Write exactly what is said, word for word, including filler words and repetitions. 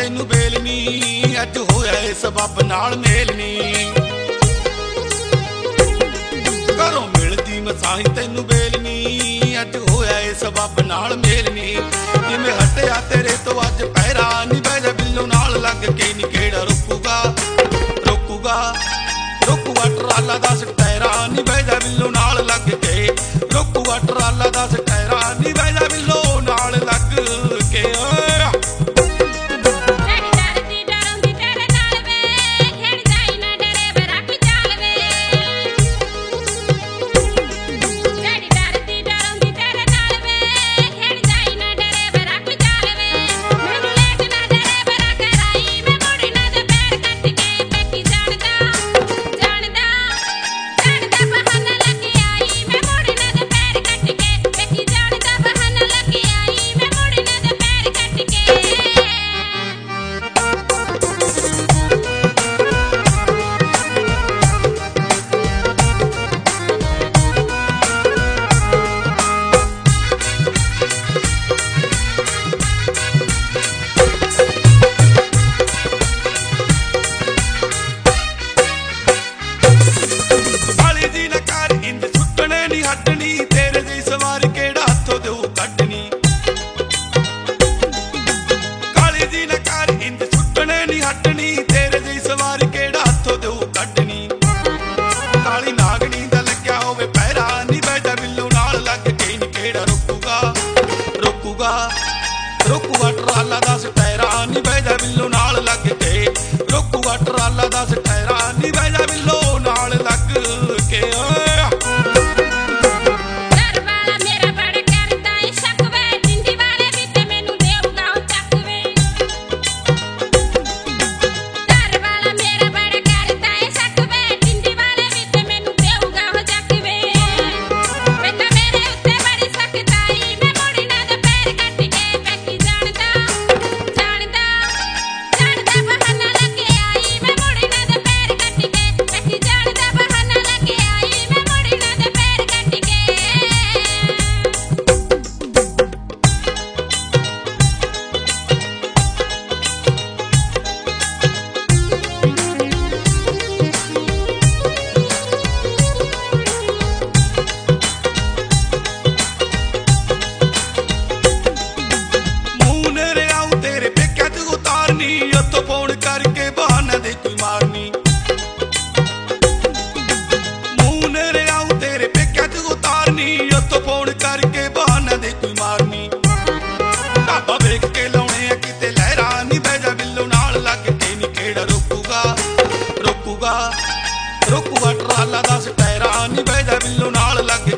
तैनू बेल नी, अज होया इस बब नाल मेल नी। घरों मिलदी मसाही तैनू बेल नी, अज होया इस बब नाल मेल नी। जिवें हटिया तेरे तो अज पैरा नी, बह जा बिल्लो नाल लग के नी केड़ा रोकूगा रोकूगा रोकूगा ट्राला दस टैरा नी, बह जा बिल्लो नाल लग के रोकूगा ट्राला दस टैरा नी, बह जा बिल्लो नाल लग के। तेरे जी सवार केड़ा हथों दे कड्डनी, काली जी न कर इंद सुटने नहीं हटनी, तेरे जी सवार केड़ा हथों दे कड्डनी। काली नागनी दा लग्या होवे पैरा नी, बह जा बिल्लो नाल लग के नी केड़ा रोकूगा रोकूगा रोकूगा ट्राला दस टैरा नी, बह जा बिल्लो नाल लग के रोकूगा ट्राला दस टैरा नी, बह जा बिल्लो नाल लग के। करके बहाना दे कोई मारनी, मुंह नेरे आऊं तेरे पेक्या तू उतारनी, उत्तों फोन करके बहाना दे कोई मारनी। ढाबा वेख के लाउणे आ किते लहरा नी, बह जा बिल्लो नाल लग के नी केड़ा रोकूगा रोकूगा रोकूगा ट्राला दस टैरा नी, बह जा बिल्लो नाल लग